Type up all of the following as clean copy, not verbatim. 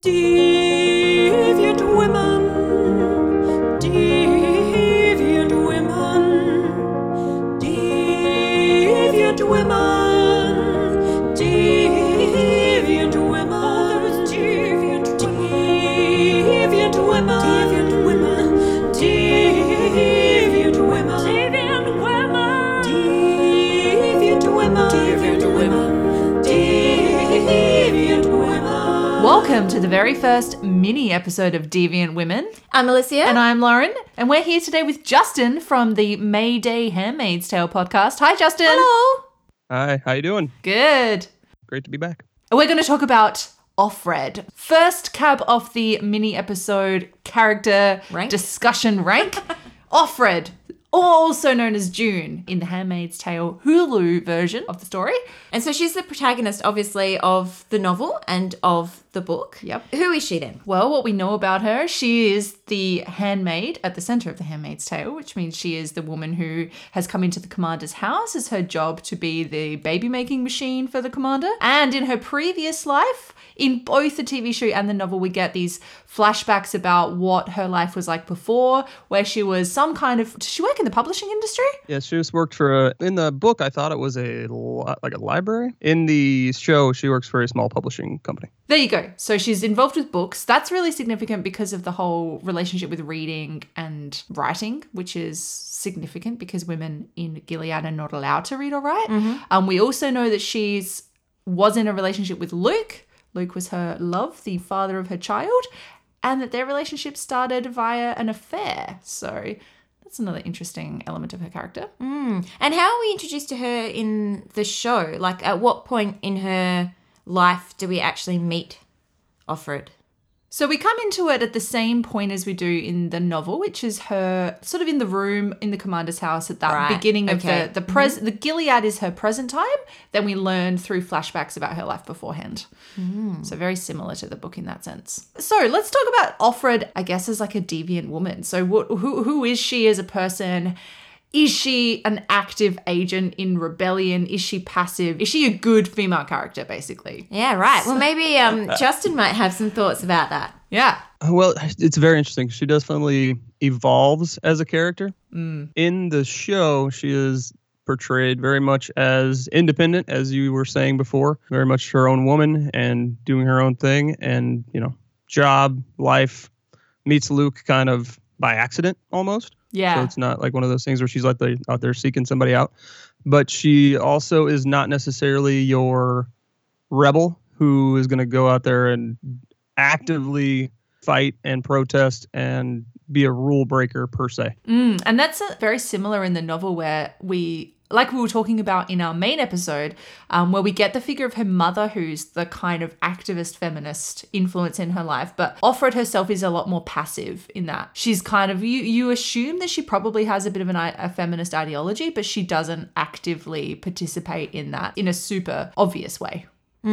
Deviant women, deviant women, deviant women, deviant women, deviant women, deviant women, deviant women, deviant women, deviant women, deviant women, deviant women. Welcome to the very first mini episode of Deviant Women. I'm Alicia. And I'm Lauren. And we're here today with Justin from the May Day Handmaid's Tale podcast. Hi, Justin. Hello. Hi, how you doing? Good. Great to be back. And we're going to talk about Offred. First cab off the mini episode character Rank? discussion rank. Offred, also known as June in the Handmaid's Tale Hulu version of the story. And so she's the protagonist, obviously, of the novel and of the book. Yep. Who is she then? Well, what we know about her, she is the handmaid at the center of the Handmaid's Tale, which means she is the woman who has come into the commander's house. It's her job to be the baby-making machine for the commander. And in her previous life, in both the TV show and the novel, we get these flashbacks about what her life was like before, where she was some kind of... Did she work in the publishing industry? Yeah, she just worked for in the book, I thought it was like a library. In the show, she works for a small publishing company. There you go. So she's involved with books. That's really significant because of the whole relationship with reading and writing, which is significant because women in Gilead are not allowed to read or write. Mm-hmm. We also know that was in a relationship with Luke. Luke was her love, the father of her child, and that their relationship started via an affair. So that's another interesting element of her character. And how are we introduced to her in the show? Like, at what point in her life do we actually meet Offred? So we come into it at the same point as we do in the novel, which is her sort of in the room in the commander's house at that beginning of the Gilead is her present time. Then we learn through flashbacks about her life beforehand. So very similar to the book in that sense. So let's talk about Offred, I guess, as like a deviant woman. So who is she as a person? Is she an active agent in rebellion? Is she passive? Is she a good female character, basically? Yeah, right. Well, maybe Justin might have some thoughts about that. Yeah. Well, it's very interesting. She definitely evolves as a character. In the show, she is portrayed very much as independent, as you were saying before, very much her own woman and doing her own thing and, job, life, meets Luke kind of by accident almost. Yeah. So it's not like one of those things where she's like out there seeking somebody out. But she also is not necessarily your rebel who is going to go out there and actively fight and protest and be a rule breaker per se. And that's very similar in the novel where like we were talking about in our main episode, where we get the figure of her mother, who's the kind of activist feminist influence in her life. But Offred herself is a lot more passive in that. She's kind of, you assume that she probably has a bit of a feminist ideology, but she doesn't actively participate in that in a super obvious way.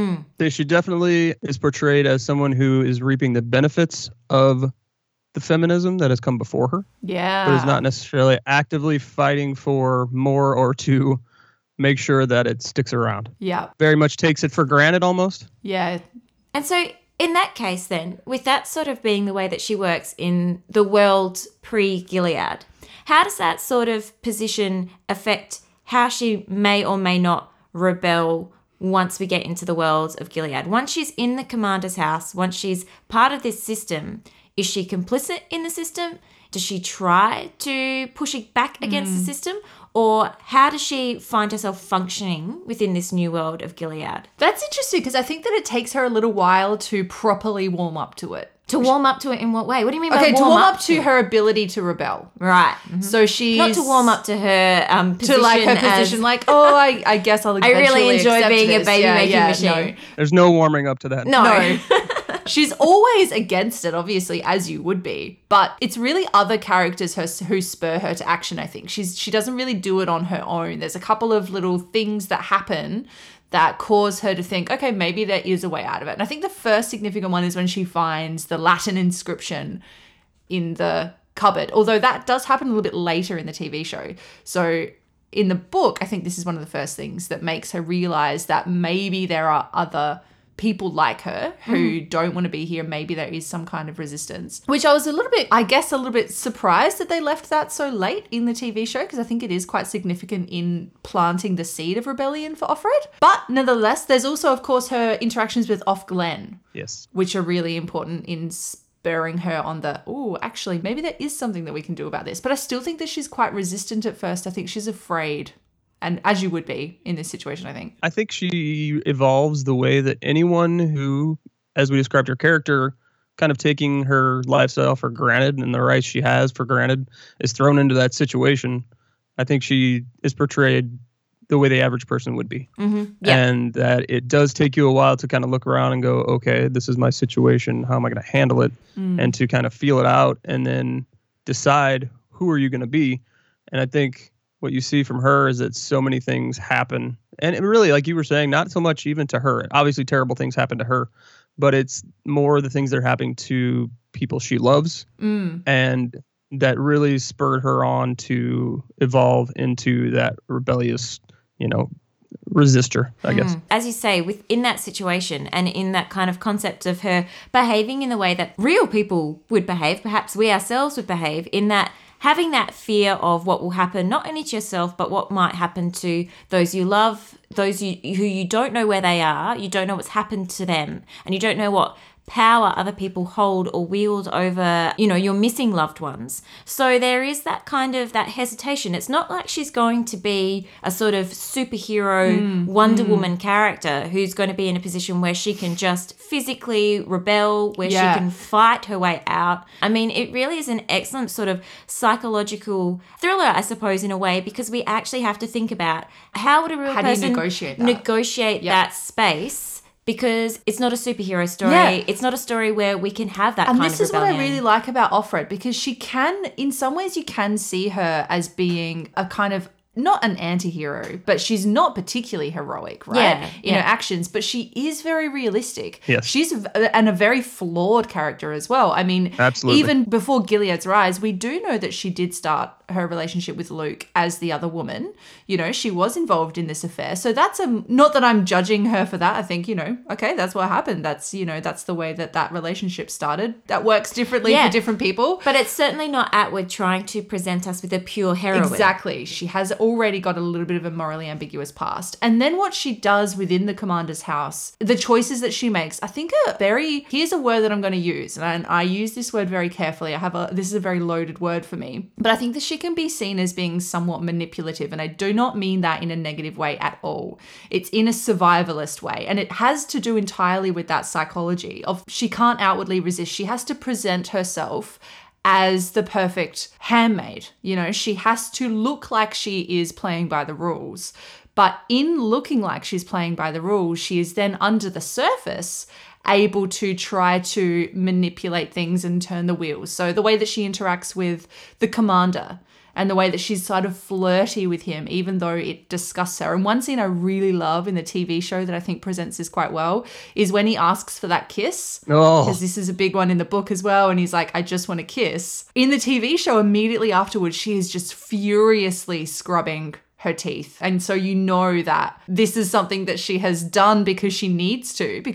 She definitely is portrayed as someone who is reaping the benefits of the feminism that has come before her. Yeah. But is not necessarily actively fighting for more or to make sure that it sticks around. Yeah. Very much takes it for granted almost. Yeah. And so in that case then, with that sort of being the way that she works in the world pre-Gilead, how does that sort of position affect how she may or may not rebel once we get into the world of Gilead? Once she's in the commander's house, once she's part of this system, is she complicit in the system? Does she try to push it back against the system? Or how does she find herself functioning within this new world of Gilead? That's interesting because I think that it takes her a little while to properly warm up to it. To warm up to it in what way? What do you mean by Okay, warm to warm up up to her ability to rebel. Right. So she's... Not to warm up to her position. To like her position, like, I guess I'll eventually really enjoy accept being a this. baby-making machine. No. There's no warming up to that. No. She's always against it, obviously, as you would be. But it's really other characters who spur her to action, I think. She doesn't really do it on her own. There's a couple of little things that happen that cause her to think, okay, maybe there is a way out of it. And I think the first significant one is when she finds the Latin inscription in the cupboard, although that does happen a little bit later in the TV show. So in the book, I think this is one of the first things that makes her realize that maybe there are other people like her who don't want to be here. Maybe there is some kind of resistance, which I was a little bit surprised that they left that so late in the TV show, because I think it is quite significant in planting the seed of rebellion for Offred. But nevertheless, there's also, of course, her interactions with Glenn. Yes. Which are really important in spurring her on actually, maybe there is something that we can do about this. But I still think that she's quite resistant at first. I think she's afraid. And as you would be in this situation, I think. I think she evolves the way that anyone who, as we described her character, kind of taking her lifestyle for granted and the rights she has for granted, is thrown into that situation. I think she is portrayed the way the average person would be. Mm-hmm. Yep. And that it does take you a while to kind of look around and go, okay, this is my situation. How am I going to handle it? And to kind of feel it out and then decide who are you going to be. And I think what you see from her is that so many things happen. And it really, like you were saying, not so much even to her. Obviously, terrible things happen to her, but it's more the things that are happening to people she loves. And that really spurred her on to evolve into that rebellious, resistor, I guess. As you say, within that situation and in that kind of concept of her behaving in the way that real people would behave, perhaps we ourselves would behave, in that having that fear of what will happen, not only to yourself, but what might happen to those you love, those who you don't know where they are, you don't know what's happened to them, and you don't know what power other people hold or wield over, your missing loved ones. So there is that kind of that hesitation. It's not like she's going to be a sort of superhero Wonder Woman character who's going to be in a position where she can just physically rebel, where she can fight her way out. I mean, it really is an excellent sort of psychological thriller, I suppose, in a way, because we actually have to think about how would a real person negotiate that space. Because it's not a superhero story. Yeah. It's not a story where we can have that kind of rebellion. And this is what I really like about Offred, because she can, in some ways, you can see her as being a kind of, not an anti-hero, but she's not particularly heroic, right? In her actions, but she is very realistic. Yes. She's a very flawed character as well. I mean, absolutely. Even before Gilead's Rise, we do know that she did start her relationship with Luke as the other woman. She was involved in this affair. So that's not that I'm judging her for that. I think, okay, that's what happened. That's, that's the way that relationship started. That works differently for different people. But it's certainly not Atwood trying to present us with a pure heroine. Exactly. She has already got a little bit of a morally ambiguous past. And then what she does within the commander's house, the choices that she makes, I think here's a word that I'm going to use. And I use this word very carefully. This is a very loaded word for me. But I think that she can be seen as being somewhat manipulative. And I do not mean that in a negative way at all. It's in a survivalist way. And it has to do entirely with that psychology of she can't outwardly resist. She has to present herself as the perfect handmaid. She has to look like she is playing by the rules. But in looking like she's playing by the rules, she is then under the surface able to try to manipulate things and turn the wheels. So the way that she interacts with the commander and the way that she's sort of flirty with him, even though it disgusts her. And one scene I really love in the TV show that I think presents this quite well is when he asks for that kiss. Because this is a big one in the book as well. And he's like, I just want a kiss. In the TV show, immediately afterwards, she is just furiously scrubbing her teeth. And so you know that this is something that she has done because she needs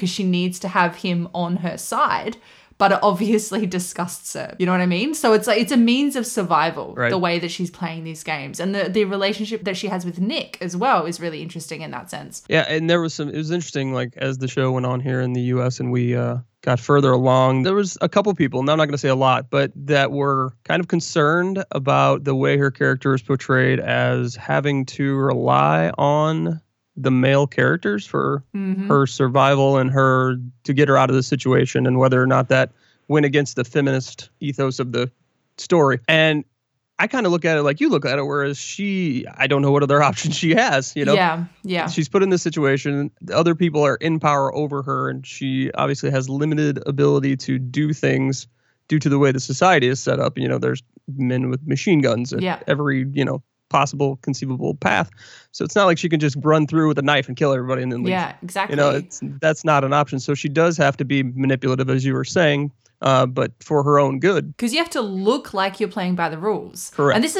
to have him on her side. But it obviously disgusts her. You know what I mean? So it's a means of survival, the way that she's playing these games. And the relationship that she has with Nick as well is really interesting in that sense. Yeah, and it was interesting, like, as the show went on here in the US and we got further along, there was a couple people, and I'm not going to say a lot, but that were kind of concerned about the way her character is portrayed as having to rely on the male characters for her survival and her to get her out of the situation, and whether or not that went against the feminist ethos of the story. And I kind of look at it like you look at it, whereas I don't know what other options she has, Yeah. She's put in this situation. Other people are in power over her, and she obviously has limited ability to do things due to the way the society is set up. There's men with machine guns at every, possible conceivable path. So it's not like she can just run through with a knife and kill everybody and then leave. Yeah, exactly. That's not an option. So she does have to be manipulative, as you were saying, but for her own good. Because you have to look like you're playing by the rules. Correct. And this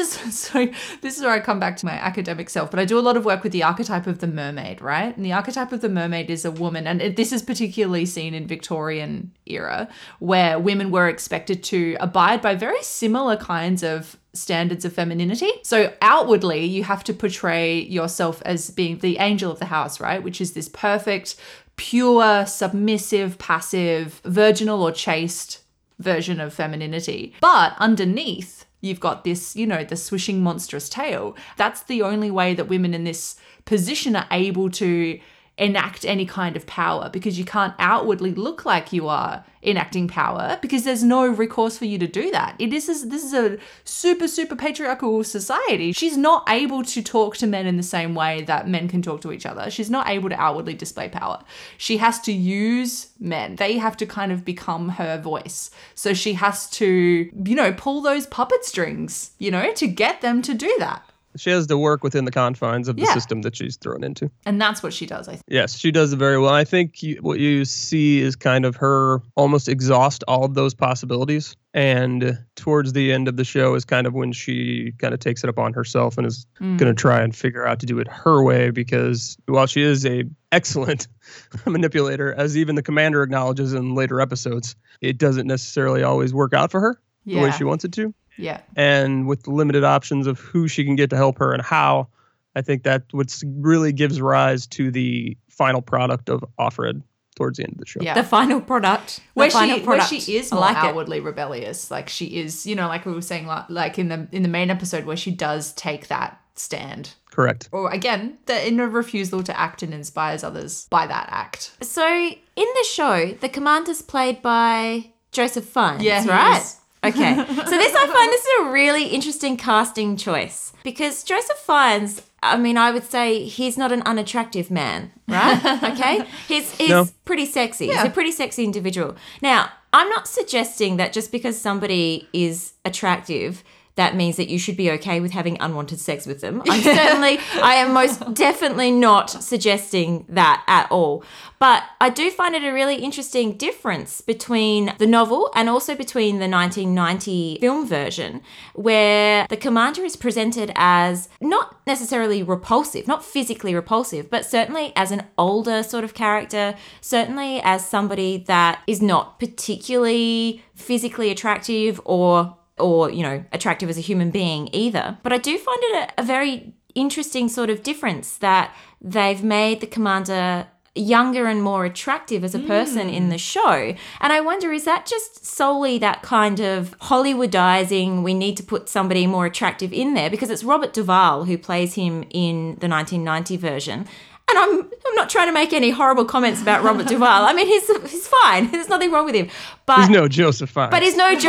is where I come back to my academic self, but I do a lot of work with the archetype of the mermaid, right? And the archetype of the mermaid is a woman, and this is particularly seen in Victorian era, where women were expected to abide by very similar kinds of standards of femininity. So outwardly, you have to portray yourself as being the angel of the house, right? Which is this perfect, pure, submissive, passive, virginal or chaste version of femininity. But underneath, you've got this, the swishing monstrous tail. That's the only way that women in this position are able to enact any kind of power, because you can't outwardly look like you are enacting power because there's no recourse for you to do that. This is a super, super patriarchal society. She's not able to talk to men in the same way that men can talk to each other. She's not able to outwardly display power. She has to use men. They have to kind of become her voice. So she has to, pull those puppet strings, to get them to do that. She has to work within the confines of the system that she's thrown into. And that's what she does, I think. Yes, she does it very well. I think what you see is kind of her almost exhaust all of those possibilities. And towards the end of the show is kind of when she kind of takes it upon herself and is going to try and figure out to do it her way, because while she is a excellent manipulator, as even the commander acknowledges in later episodes, it doesn't necessarily always work out for her the way she wants it to. Yeah. And with the limited options of who she can get to help her and how, I think that what really gives rise to the final product of Offred towards the end of the show. Yeah. The final product. Where she is more outwardly rebellious. Like she is, like we were saying, like in the main episode where she does take that stand. Correct. Or again, in a refusal to act and inspires others by that act. So in the show, the commander's played by Joseph Fiennes, yeah, right? Okay. So I find this is a really interesting casting choice, because Joseph Fiennes, I would say he's not an unattractive man, right? Okay. He's pretty sexy. Yeah. He's a pretty sexy individual. Now, I'm not suggesting that just because somebody is attractive, that means that you should be okay with having unwanted sex with them. I am most definitely not suggesting that at all. But I do find it a really interesting difference between the novel and also between the 1990 film version, where the commander is presented as not necessarily repulsive, not physically repulsive, but certainly as an older sort of character, certainly as somebody that is not particularly physically attractive or attractive as a human being either. But I do find it a very interesting sort of difference that they've made the commander younger and more attractive as a person in the show. And I wonder, is that just solely that kind of Hollywoodizing, we need to put somebody more attractive in there? Because it's Robert Duvall who plays him in the 1990 version. And I'm not trying to make any horrible comments about Robert Duvall. He's fine. There's nothing wrong with him. But he's no Joseph Fiennes. But he's no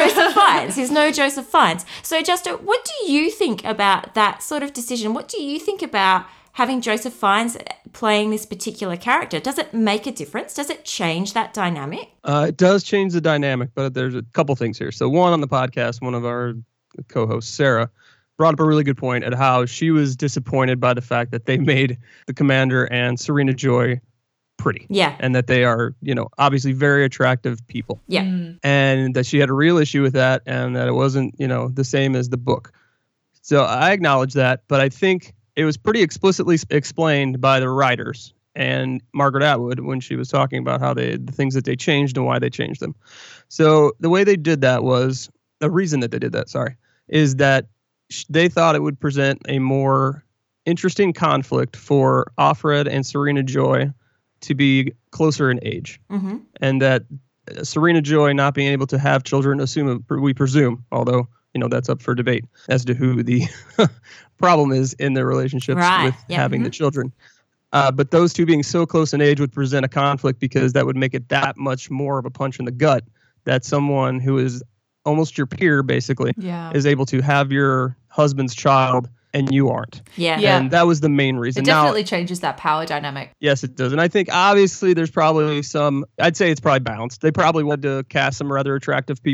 Joseph Fiennes. So, Justo, what do you think about that sort of decision? What do you think about having Joseph Fiennes playing this particular character? Does it make a difference? Does it change that dynamic? It does change the dynamic, but there's a couple things here. So one, on the podcast, one of our co-hosts, Sarah, brought up a really good point at how she was disappointed by the fact that they made the commander and Serena Joy pretty. Yeah. And that they are, obviously very attractive people. Yeah. And that she had a real issue with that, and that it wasn't, the same as the book. So I acknowledge that, but I think it was pretty explicitly explained by the writers and Margaret Atwood when she was talking about how the things that they changed and why they changed them. So the way they did that was, the reason that they did that, is that they thought it would present a more interesting conflict for Offred and Serena Joy to be closer in age. Mm-hmm. And that Serena Joy not being able to have children, we presume, although, that's up for debate as to who the problem is in their relationships with having the children. But those two being so close in age would present a conflict, because that would make it that much more of a punch in the gut that someone who is almost your peer, basically, is able to have your husband's child and you aren't. Yeah. And that was the main reason. It definitely changes that power dynamic. Yes, it does. And I think obviously there's probably I'd say it's probably balanced. They probably wanted to cast some rather attractive people,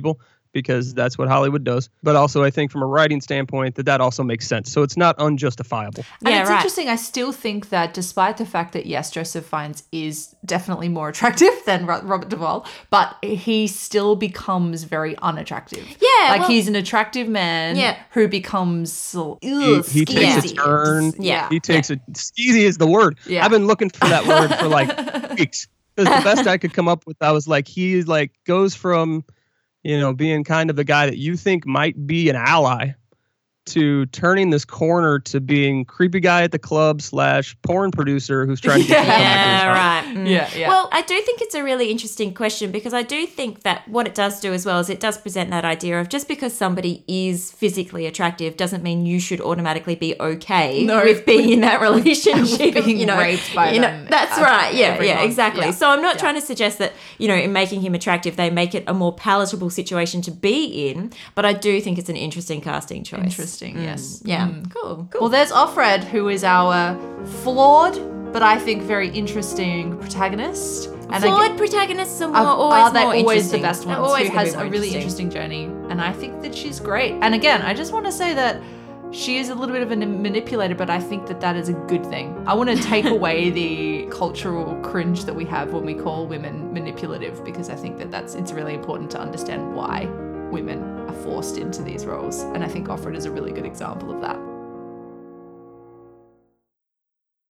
because that's what Hollywood does. But also, I think from a writing standpoint, that also makes sense. So it's not unjustifiable. And Yeah, it's right. interesting. I still think that despite the fact that, yes, Joseph Fiennes is definitely more attractive than Robert Duvall, but he still becomes very unattractive. Yeah, Like well- he's an attractive man Yeah. who becomes He takes a skeezy. turn. Yeah. He takes a skeezy is the word. Yeah. I've been looking for that word for like weeks. Because the best I could come up with, I was like, he like goes from, being kind of the guy that you think might be an ally to turning this corner to being creepy guy at the club / porn producer who's trying to get you Yeah, right. Mm. Yeah. Well, I do think it's a really interesting question because I do think that what it does do as well is it does present that idea of just because somebody is physically attractive doesn't mean you should automatically be okay with being in that relationship. Being raped by them That's every right. Yeah, month. exactly. Yeah. So I'm not trying to suggest that, in making him attractive, they make it a more palatable situation to be in, but I do think it's an interesting casting choice. Interesting, yes. Yeah. Cool. Well, there's Offred, who is our flawed but I think very interesting protagonist. And Flawed protagonists are are they more always the interesting. best They're ones? always Who gonna has be a more really interesting journey, and I think that she's great. And again, I just want to say that she is a little bit of a manipulator, but I think that is a good thing. I want to take away the cultural cringe that we have when we call women manipulative, because I think that it's really important to understand why women are forced into these roles, and I think Offred is a really good example of that.